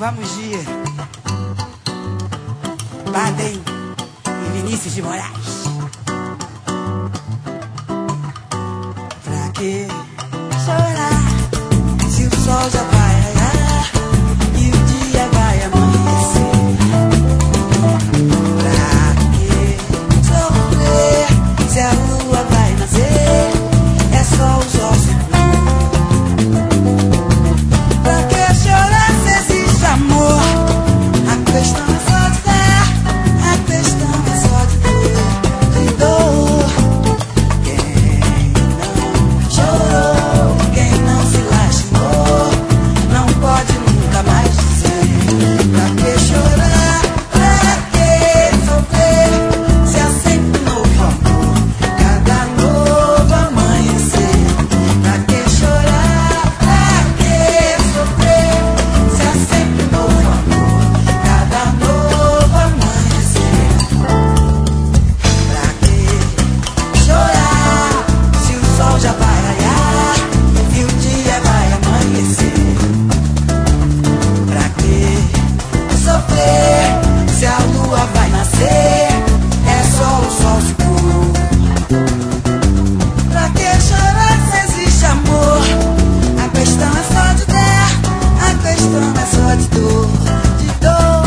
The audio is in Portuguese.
Vamos de Baden e Vinícius de Moraes. Pra que chorar se o sol já vai raiar e o dia vai amanhecer? Pra que sofrer se a lua vai nascer? É só os ossos. Pra que chorar se existe amor? A questão é só de dar, a questão é só de ter, de dor. Quem não chorou, quem não se lastimou, não pode nunca mais dizer. Pra que chorar, pra que sofrer, se há sempre novo amor, cada novo amanhecer. Pra que chorar, pra que sofrer, se há sempre novo amor, cada novo amanhecer. Pra que chorar se o sol já vai raiar e o dia vai amanhecer? Pra que sofrer se a lua vai nascer? É só o sol se pôr. Pra que chorar se existe amor? A questão é só de dar, a questão é só de dor, de dor.